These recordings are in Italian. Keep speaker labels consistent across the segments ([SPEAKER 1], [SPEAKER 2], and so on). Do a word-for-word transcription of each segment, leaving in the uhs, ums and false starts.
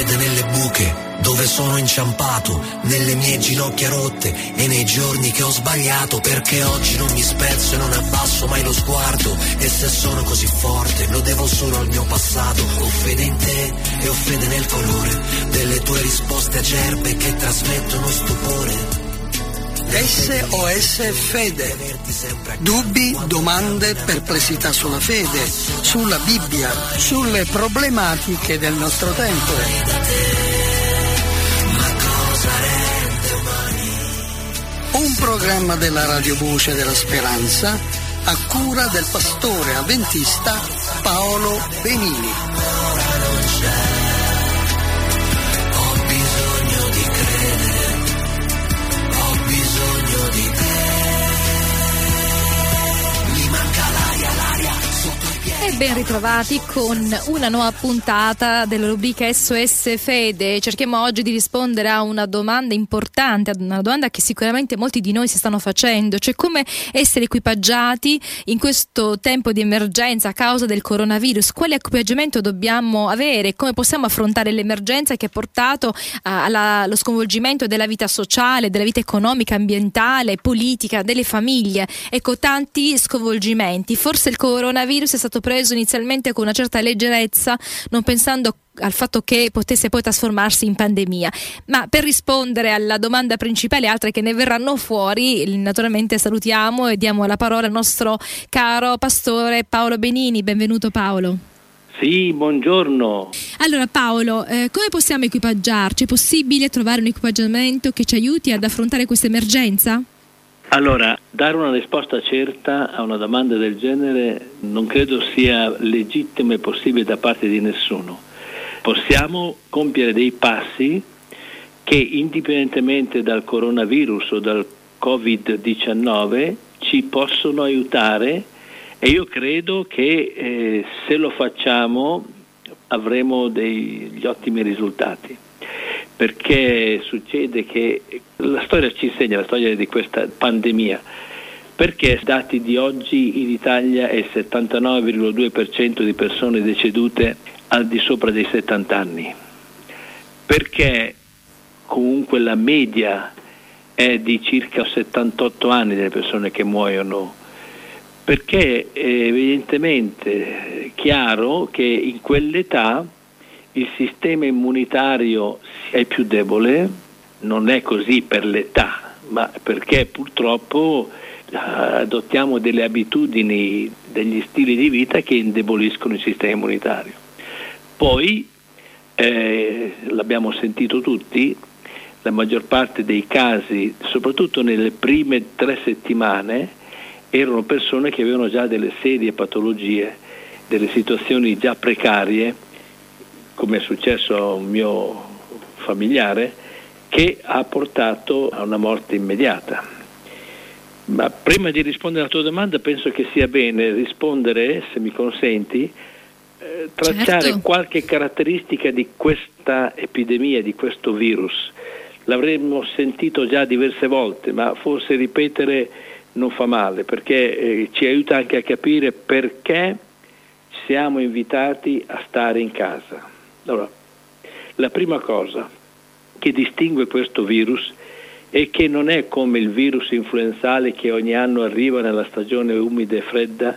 [SPEAKER 1] fede nelle buche dove sono inciampato, nelle mie ginocchia rotte e nei giorni che ho sbagliato, perché oggi non mi spezzo e non abbasso mai lo sguardo, e se sono così forte lo devo solo al mio passato. Ho fede in te e ho fede nel colore delle tue risposte acerbe che trasmettono stupore.
[SPEAKER 2] S O S Fede. Dubbi, domande, perplessità sulla fede, sulla Bibbia, sulle problematiche del nostro tempo. Un programma della Radio Voce della Speranza a cura del pastore avventista Paolo Benini.
[SPEAKER 1] Ho bisogno di credere, ho bisogno di te. Mi manca l'aria, l'aria sotto i piedi.
[SPEAKER 3] E ben ritrovati con una nuova puntata della rubrica S O S Fede. Cerchiamo oggi di rispondere a una domanda importante, ad una domanda che sicuramente molti di noi si stanno facendo, cioè come essere equipaggiati in questo tempo di emergenza a causa del coronavirus, quale equipaggiamento dobbiamo avere, come possiamo affrontare l'emergenza che ha portato allo sconvolgimento della vita sociale, della vita economica, ambientale, politica, delle famiglie. Ecco, tanti sconvolgimenti. Forse il coronavirus è stato preso inizialmente con una certa leggerezza, non pensando al fatto che potesse poi trasformarsi in pandemia. Ma per rispondere alla domanda principale e altre che ne verranno fuori, naturalmente salutiamo e diamo la parola al nostro caro pastore Paolo Benini. Benvenuto Paolo.
[SPEAKER 4] Sì, buongiorno.
[SPEAKER 3] Allora Paolo, eh, come possiamo equipaggiarci? È possibile trovare un equipaggiamento che ci aiuti ad affrontare questa emergenza?
[SPEAKER 4] Allora, dare una risposta certa a una domanda del genere non credo sia legittimo e possibile da parte di nessuno. Possiamo compiere dei passi che, indipendentemente dal coronavirus o dal covid diciannove, ci possono aiutare, e io credo che eh, se lo facciamo avremo degli ottimi risultati. Perché succede che la storia ci insegna, la storia di questa pandemia, perché dati di oggi in Italia è il settantanove virgola due per cento di persone decedute al di sopra dei settanta anni, perché comunque la media è di circa settantotto anni delle persone che muoiono, perché è evidentemente chiaro che in quell'età il sistema immunitario è più debole. Non è così per l'età, ma perché purtroppo adottiamo delle abitudini, degli stili di vita che indeboliscono il sistema immunitario. Poi, eh, l'abbiamo sentito tutti, la maggior parte dei casi, soprattutto nelle prime tre settimane, erano persone che avevano già delle serie patologie, delle situazioni già precarie, come è successo a un mio familiare, che ha portato a una morte immediata. Ma prima di rispondere alla tua domanda penso che sia bene rispondere, se mi consenti, eh, tracciare
[SPEAKER 3] certo.
[SPEAKER 4] qualche caratteristica di questa epidemia, di questo virus. L'avremmo sentito già diverse volte, ma forse ripetere non fa male, perché eh, ci aiuta anche a capire perché siamo invitati a stare in casa. Allora, la prima cosa che distingue questo virus è che non è come il virus influenzale che ogni anno arriva nella stagione umida e fredda,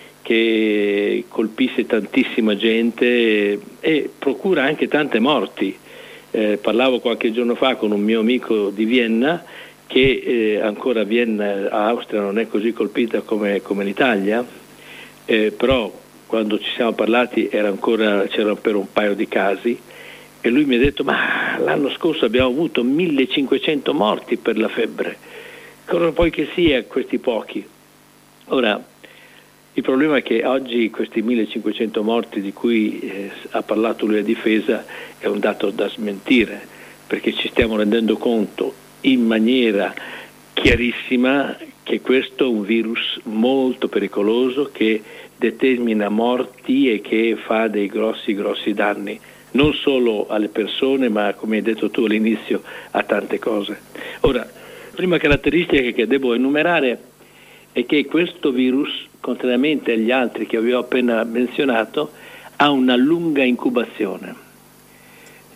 [SPEAKER 4] che colpisce tantissima gente e procura anche tante morti. Eh, parlavo qualche giorno fa con un mio amico di Vienna, che eh, ancora Vienna, Austria, non è così colpita come, come l'Italia, eh, però quando ci siamo parlati era ancora, c'erano per un paio di casi, e lui mi ha detto: ma l'anno scorso abbiamo avuto millecinquecento morti per la febbre, cosa poi che sia questi pochi? Ora, il problema è che oggi questi millecinquecento morti di cui eh, ha parlato lui a difesa è un dato da smentire, perché ci stiamo rendendo conto in maniera chiarissima che questo è un virus molto pericoloso, che determina morti e che fa dei grossi grossi danni, non solo alle persone, ma, come hai detto tu all'inizio, a tante cose. Ora, la prima caratteristica che devo enumerare è che questo virus, contrariamente agli altri che avevo appena menzionato, ha una lunga incubazione.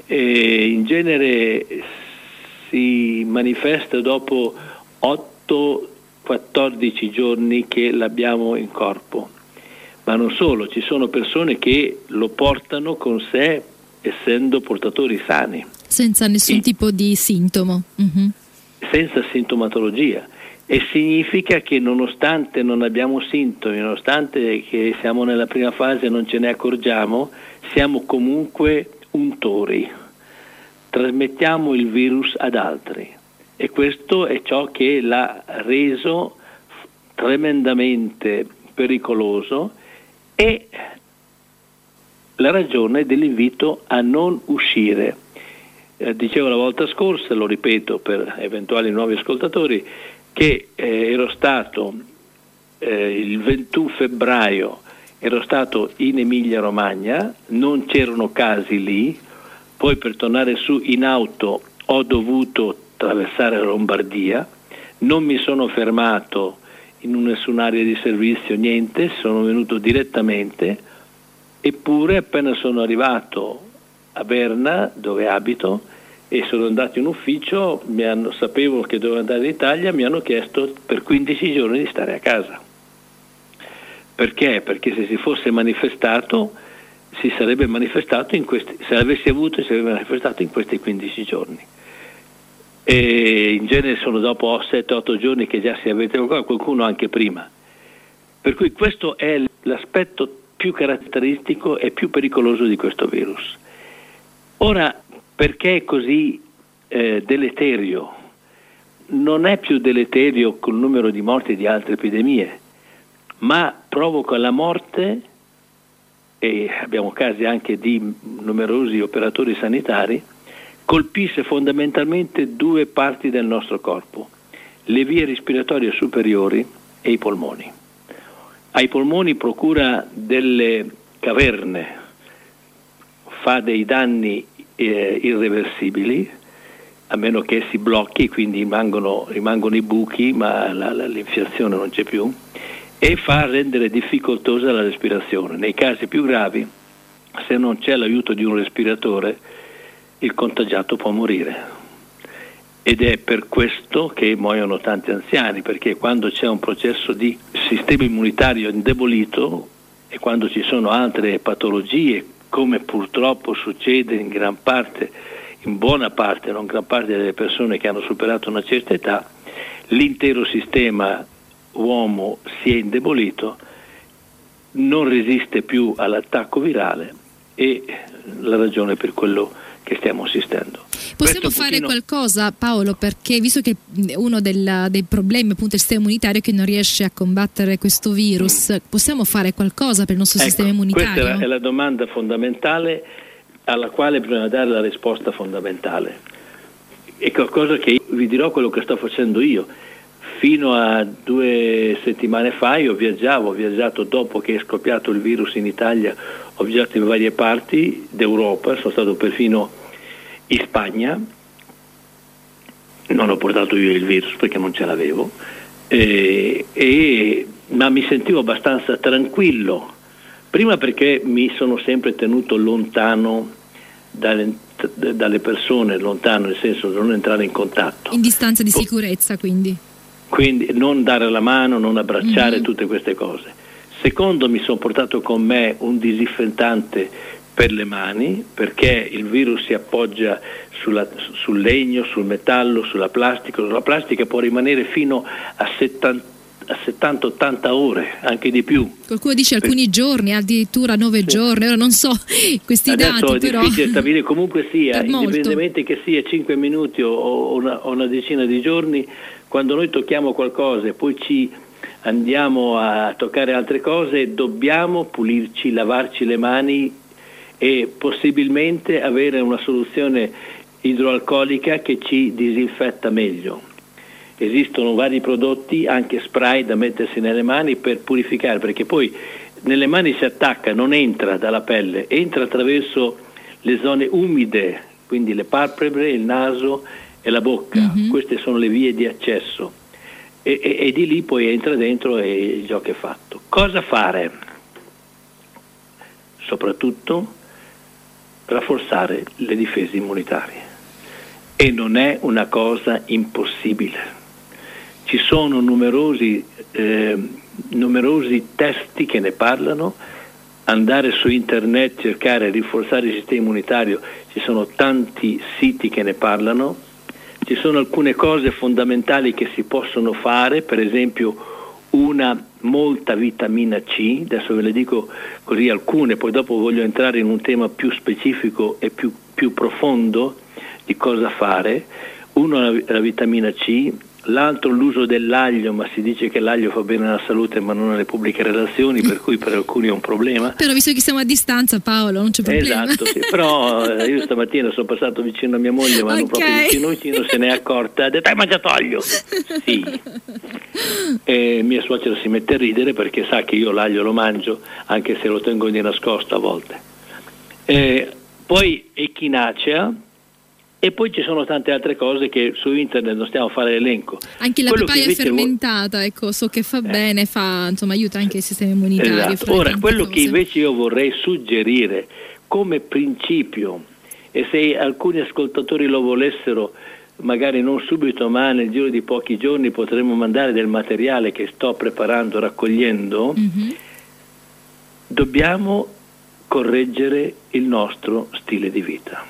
[SPEAKER 4] e in genere si manifesta dopo otto quattordici giorni che l'abbiamo in corpo, ma non solo, ci sono persone che lo portano con sé essendo portatori sani,
[SPEAKER 3] senza nessun e, tipo di sintomo, mm-hmm.
[SPEAKER 4] senza sintomatologia, e significa che nonostante non abbiamo sintomi, nonostante che siamo nella prima fase e non ce ne accorgiamo, siamo comunque untori, trasmettiamo il virus ad altri. E questo è ciò che l'ha reso tremendamente pericoloso e la ragione dell'invito a non uscire. Eh, dicevo la volta scorsa, lo ripeto per eventuali nuovi ascoltatori, che eh, ero stato eh, il ventuno febbraio, ero stato in Emilia Romagna, non c'erano casi lì, poi per tornare su in auto ho dovuto attraversare la Lombardia, non mi sono fermato in nessuna area di servizio, niente, sono venuto direttamente, eppure appena sono arrivato a Berna, dove abito, e sono andato in ufficio, mi hanno, sapevo che dovevo andare in Italia, mi hanno chiesto per quindici giorni di stare a casa. Perché? Perché se si fosse manifestato, si sarebbe manifestato in questi, se l'avessi avuto, si sarebbe manifestato in questi quindici giorni. E in genere sono dopo sette otto giorni che già si avverte qualcosa, qualcuno anche prima. Per cui questo è l'aspetto più caratteristico e più pericoloso di questo virus. Ora, perché è così eh, deleterio? Non è più deleterio col numero di morti di altre epidemie, ma provoca la morte, e abbiamo casi anche di numerosi operatori sanitari, colpisce fondamentalmente due parti del nostro corpo, le vie respiratorie superiori e i polmoni. Ai polmoni procura delle caverne, fa dei danni eh, irreversibili, a meno che si blocchi, quindi rimangono, rimangono i buchi, ma la, la, l'infiazione non c'è più, e fa rendere difficoltosa la respirazione. Nei casi più gravi, se non c'è l'aiuto di un respiratore, il contagiato può morire. Ed è per questo che muoiono tanti anziani, perché quando c'è un processo di sistema immunitario indebolito e quando ci sono altre patologie, come purtroppo succede in gran parte, in buona parte, non gran parte delle persone che hanno superato una certa età, l'intero sistema uomo si è indebolito, non resiste più all'attacco virale, e la ragione per quello che stiamo assistendo.
[SPEAKER 3] Possiamo
[SPEAKER 4] Questo
[SPEAKER 3] fare
[SPEAKER 4] pochino...
[SPEAKER 3] qualcosa, Paolo, perché visto che uno del, dei problemi appunto del sistema immunitario è che non riesce a combattere questo virus, mm. possiamo fare qualcosa per il nostro
[SPEAKER 4] ecco,
[SPEAKER 3] sistema immunitario?
[SPEAKER 4] Questa è la domanda fondamentale alla quale bisogna dare la risposta fondamentale. È qualcosa che vi dirò quello che sto facendo io. Fino a due settimane fa io viaggiavo, ho viaggiato dopo che è scoppiato il virus in Italia, ho viaggiato in varie parti d'Europa, sono stato perfino in Spagna, non ho portato io il virus perché non ce l'avevo, e, e, ma mi sentivo abbastanza tranquillo, prima perché mi sono sempre tenuto lontano dalle, dalle persone, lontano nel senso di non entrare in contatto.
[SPEAKER 3] In distanza di sicurezza, quindi.
[SPEAKER 4] Quindi non dare la mano, non abbracciare, mm-hmm. tutte queste cose. Secondo, mi sono portato con me un disinfettante per le mani, perché il virus si appoggia sulla, sul legno, sul metallo, sulla plastica. La plastica può rimanere fino a settanta ottanta ore, anche di più.
[SPEAKER 3] Qualcuno dice alcuni giorni, addirittura nove sì. giorni, ora non so questi
[SPEAKER 4] Adesso
[SPEAKER 3] dati,
[SPEAKER 4] è
[SPEAKER 3] però
[SPEAKER 4] difficile stabilire, comunque sia, indipendentemente che sia cinque minuti o, o, una, o una decina di giorni, quando noi tocchiamo qualcosa e poi ci andiamo a toccare altre cose, dobbiamo pulirci, lavarci le mani e possibilmente avere una soluzione idroalcolica che ci disinfetta meglio. Esistono vari prodotti, anche spray da mettersi nelle mani per purificare, perché poi nelle mani si attacca, non entra dalla pelle, entra attraverso le zone umide, quindi le palpebre, il naso e la bocca. Mm-hmm. Queste sono le vie di accesso e, e, e di lì poi entra dentro e il gioco è fatto. Cosa fare? Soprattutto rafforzare le difese immunitarie. E non è una cosa impossibile. Ci sono numerosi, eh, numerosi testi che ne parlano. Andare su internet, cercare di rinforzare il sistema immunitario, ci sono tanti siti che ne parlano. Ci sono alcune cose fondamentali che si possono fare, per esempio una molta vitamina C, adesso ve le dico così alcune, poi dopo voglio entrare in un tema più specifico e più, più profondo di cosa fare. Uno la, la vitamina C, l'altro l'uso dell'aglio, ma si dice che l'aglio fa bene alla salute ma non alle pubbliche relazioni, per cui per alcuni è un problema.
[SPEAKER 3] Però visto che siamo a distanza, Paolo, non c'è problema.
[SPEAKER 4] Esatto, sì. Però eh, io stamattina sono passato vicino a mia moglie, ma okay. non proprio vicino vicino, se ne è accorta, ha detto: hai mangiato aglio? Sì. E mia suocera si mette a ridere perché sa che io l'aglio lo mangio, anche se lo tengo di nascosto a volte. E poi echinacea. E poi ci sono tante altre cose che su internet non stiamo a fare l'elenco.
[SPEAKER 3] Anche la papaya fermentata, vo- ecco, so che fa eh. bene, fa, insomma, aiuta anche il sistema immunitario.
[SPEAKER 4] Esatto. Ora, quello cose. che invece io vorrei suggerire come principio, e se alcuni ascoltatori lo volessero, magari non subito, ma nel giro di pochi giorni potremmo mandare del materiale che sto preparando, raccogliendo, mm-hmm. dobbiamo correggere il nostro stile di vita.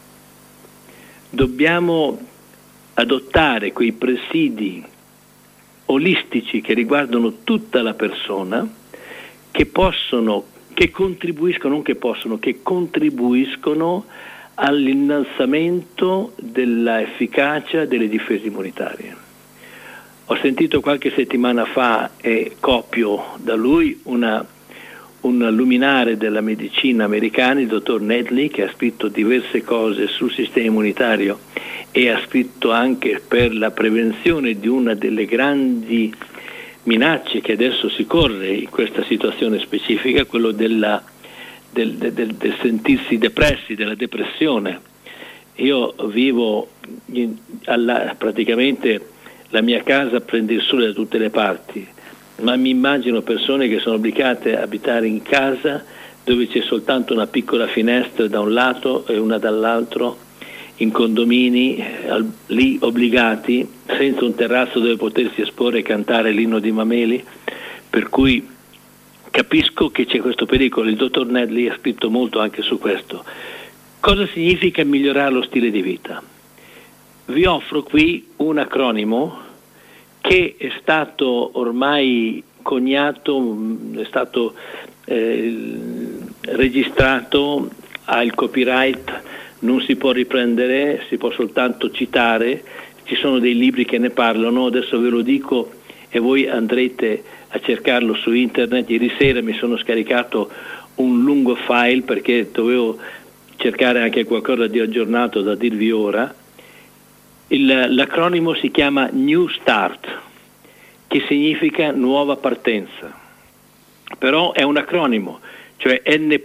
[SPEAKER 4] Dobbiamo adottare quei presidi olistici che riguardano tutta la persona, che possono, che contribuiscono, non che possono, che contribuiscono all'innalzamento della efficacia delle difese immunitarie. Ho sentito qualche settimana fa, e copio da lui, una un luminare della medicina americana, il dottor Nedley, che ha scritto diverse cose sul sistema immunitario e ha scritto anche per la prevenzione di una delle grandi minacce che adesso si corre in questa situazione specifica, quello della, del, del, del, del sentirsi depressi, della depressione. Io vivo in, alla, praticamente la mia casa prende il sole da tutte le parti, ma mi immagino persone che sono obbligate a abitare in casa dove c'è soltanto una piccola finestra da un lato e una dall'altro, in condomini, al, lì obbligati, senza un terrazzo dove potersi esporre e cantare l'inno di Mameli, per cui capisco che c'è questo pericolo. Il dottor Nedley ha scritto molto anche su questo. Cosa significa migliorare lo stile di vita? Vi offro qui un acronimo che è stato ormai coniato, è stato eh, registrato, ha il copyright, non si può riprendere, si può soltanto citare, ci sono dei libri che ne parlano, adesso ve lo dico e voi andrete a cercarlo su internet. Ieri sera mi sono scaricato un lungo file perché dovevo cercare anche qualcosa di aggiornato da dirvi ora. Il, l'acronimo si chiama New Start, che significa nuova partenza, però è un acronimo, cioè N E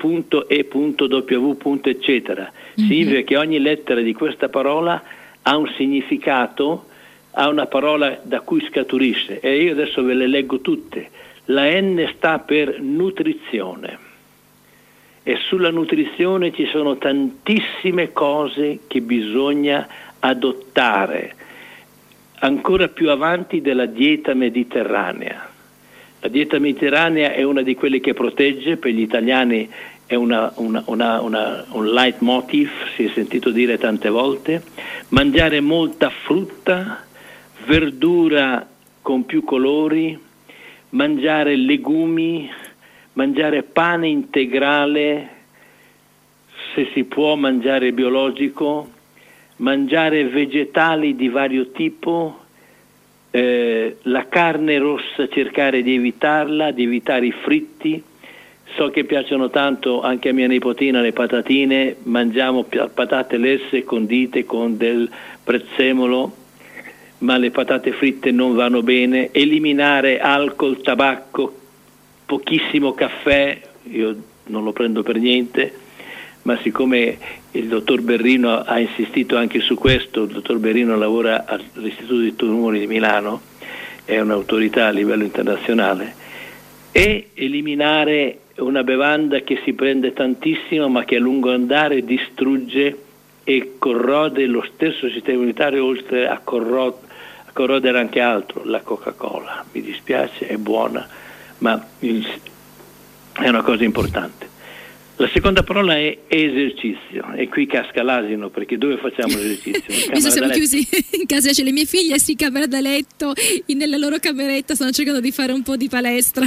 [SPEAKER 4] W eccetera. Mm-hmm. Significa che ogni lettera di questa parola ha un significato, ha una parola da cui scaturisce, e io adesso ve le leggo tutte. La N sta per nutrizione, e sulla nutrizione ci sono tantissime cose che bisogna adottare, ancora più avanti della dieta mediterranea. La dieta mediterranea è una di quelle che protegge, per gli italiani è una, una, una, una, un leitmotiv, si è sentito dire tante volte. Mangiare molta frutta, verdura con più colori, mangiare legumi, mangiare pane integrale, se si può mangiare biologico, mangiare vegetali di vario tipo, eh, la carne rossa cercare di evitarla, di evitare i fritti. So che piacciono tanto anche a mia nipotina le patatine, mangiamo patate lesse condite con del prezzemolo, ma le patate fritte non vanno bene. Eliminare alcol, tabacco, pochissimo caffè, io non lo prendo per niente, ma siccome il dottor Berrino ha insistito anche su questo, il dottor Berrino lavora all'Istituto di Tumori di Milano, è un'autorità a livello internazionale, e eliminare una bevanda che si prende tantissimo ma che a lungo andare distrugge e corrode lo stesso sistema immunitario, oltre a, corro- a corrodere anche altro, la Coca-Cola. Mi dispiace, è buona, ma il, è una cosa importante. La seconda parola è esercizio, e qui casca l'asino, perché dove facciamo esercizio?
[SPEAKER 3] Visto siamo chiusi in casa, c'è le mie figlie in camera da letto, in, nella loro cameretta stanno cercando di fare un po' di palestra.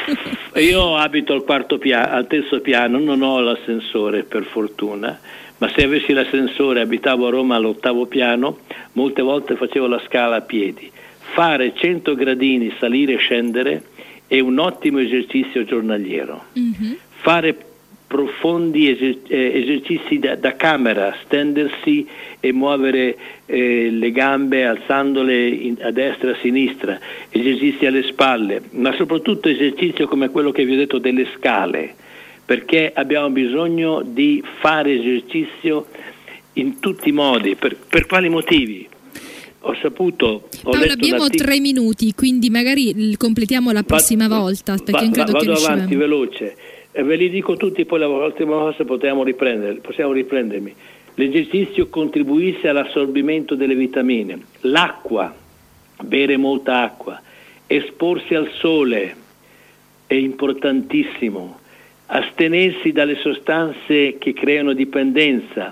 [SPEAKER 4] Io abito al quarto piano, al terzo piano, non ho l'ascensore per fortuna, ma se avessi l'ascensore, abitavo a Roma all'ottavo piano, molte volte facevo la scala a piedi. Fare cento gradini, salire e scendere, è un ottimo esercizio giornaliero. Mm-hmm. Fare profondi eser- esercizi da, da camera, stendersi e muovere eh, le gambe alzandole in, a destra e a sinistra, esercizi alle spalle, ma soprattutto esercizio come quello che vi ho detto delle scale, perché abbiamo bisogno di fare esercizio in tutti i modi. Per, per quali motivi? Ho saputo, ho
[SPEAKER 3] Paolo, abbiamo artic- tre minuti, quindi magari completiamo la prossima va, volta, perché va, non credo
[SPEAKER 4] vado
[SPEAKER 3] che riusciremo.
[SPEAKER 4] avanti veloce. Ve li dico tutti, poi la prossima volta possiamo riprendere, possiamo riprendermi. L'esercizio contribuisce all'assorbimento delle vitamine. L'acqua, bere molta acqua, esporsi al sole è importantissimo. Astenersi dalle sostanze che creano dipendenza,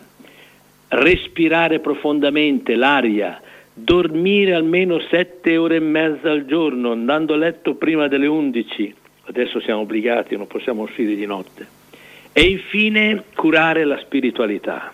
[SPEAKER 4] respirare profondamente l'aria, dormire almeno sette ore e mezza al giorno, andando a letto prima delle undici. Adesso siamo obbligati, non possiamo uscire di notte. E infine curare la spiritualità.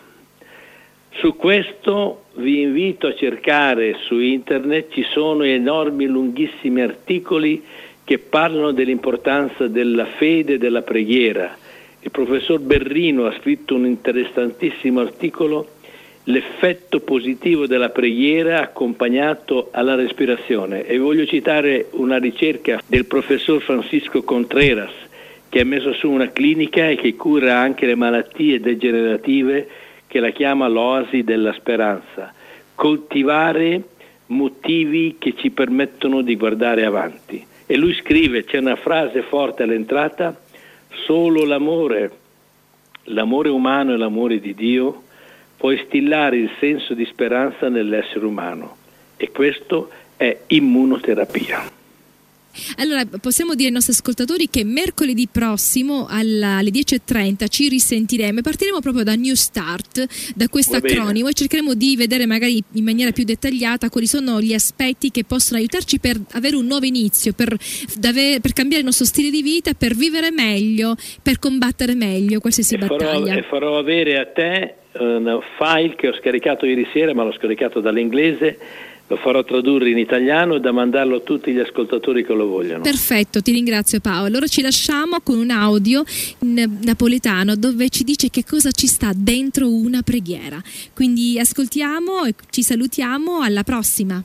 [SPEAKER 4] Su questo vi invito a cercare su internet, ci sono enormi, lunghissimi articoli che parlano dell'importanza della fede e della preghiera. Il professor Berrino ha scritto un interessantissimo articolo, l'effetto positivo della preghiera accompagnato alla respirazione, e voglio citare una ricerca del professor Francisco Contreras, che ha messo su una clinica e che cura anche le malattie degenerative, che la chiama l'oasi della speranza. Coltivare motivi che ci permettono di guardare avanti. E lui scrive, c'è una frase forte all'entrata: solo l'amore, l'amore umano e l'amore di Dio può instillare il senso di speranza nell'essere umano, e questo è immunoterapia.
[SPEAKER 3] Allora, possiamo dire ai nostri ascoltatori che mercoledì prossimo alla, alle dieci e trenta ci risentiremo e partiremo proprio da New Start, da questo acronimo, e cercheremo di vedere magari in maniera più dettagliata quali sono gli aspetti che possono aiutarci per avere un nuovo inizio, per, per cambiare il nostro stile di vita, per vivere meglio, per combattere meglio qualsiasi
[SPEAKER 4] e
[SPEAKER 3] battaglia.
[SPEAKER 4] Farò, e farò avere a te un file che ho scaricato ieri sera, ma l'ho scaricato dall'inglese, lo farò tradurre in italiano da mandarlo a tutti gli ascoltatori che lo vogliono.
[SPEAKER 3] Perfetto, ti ringrazio Paolo. Allora ci lasciamo con un audio in napoletano dove ci dice che cosa ci sta dentro una preghiera. Quindi ascoltiamo e ci salutiamo, alla prossima.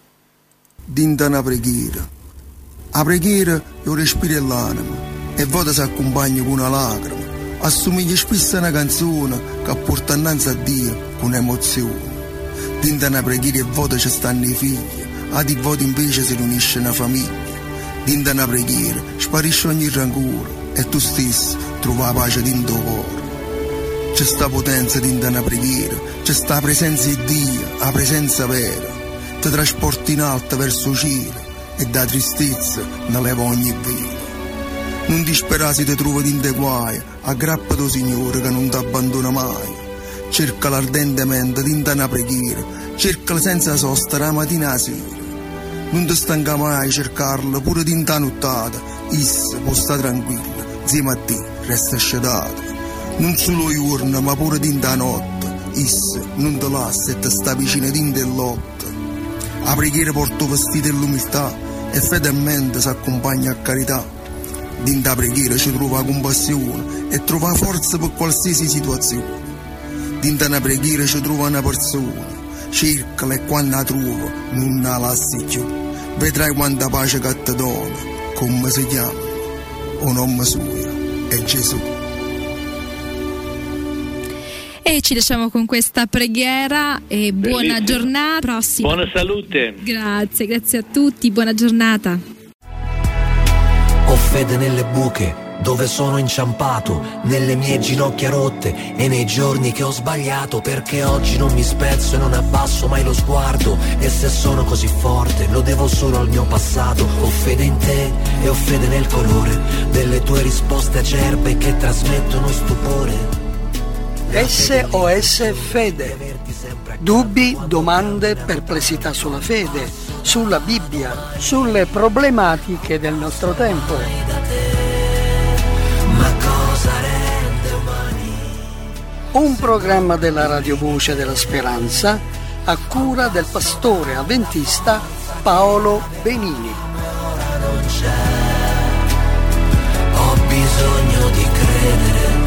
[SPEAKER 5] Dinta una preghiera. A preghiera io respiro l'anima e voto si accompagna con una lacrima. Assomiglia spesso a una canzone che porta innanzi a Dio con emozione. Dinta una preghiera e voto ci stanno i figli, a di voto invece si riunisce una famiglia. Dinta una preghiera sparisce ogni rancore e tu stesso trovi la pace dentro il cuore. C'è sta potenza dinta una preghiera, c'è sta la presenza di Dio, la presenza vera. Ti trasporti in alto verso il cielo e da tristezza ne leva ogni velo. Non disperare se ti trovi dentro i guai, aggrappati al Signore che non ti abbandona mai. Cercala ardentemente dinta una preghiera, cercala senza sosta la mattina a sera. Non ti stanca mai cercarla pure dinta nottata, issa può stare tranquilla, insieme a te resta sciatata. Non solo giorno ma pure dinta notte, issa non ti lascia e ti sta vicino dinta il lotto. La preghiera porta vestito dell'umiltà e fedelmente si accompagna a carità. Dinta la preghiera ci trova compassione e trova forza per qualsiasi situazione. Dinta una preghiera ci trova una persona, cercala e quando la trova non la lasci più. Vedrai quanta pace che ti dona, come si chiama, o nome suo è Gesù.
[SPEAKER 3] E ci lasciamo con questa preghiera e buona Bellissimo. Giornata prossima.
[SPEAKER 4] Buona salute.
[SPEAKER 3] Grazie, grazie a tutti, buona giornata.
[SPEAKER 1] Ho fede nelle buche dove sono inciampato, nelle mie ginocchia rotte e nei giorni che ho sbagliato, perché oggi non mi spezzo e non abbasso mai lo sguardo, e se sono così forte lo devo solo al mio passato. Ho fede in te e ho fede nel colore delle tue risposte acerbe che trasmettono stupore.
[SPEAKER 2] S O S Fede. Dubbi, domande, perplessità sulla fede, sulla Bibbia, sulle problematiche del nostro tempo.
[SPEAKER 1] Ma cosa rende umani?
[SPEAKER 2] Un programma della Radio Voce della Speranza a cura del pastore avventista Paolo Benini.
[SPEAKER 1] Ora non c'è, ho bisogno di credere.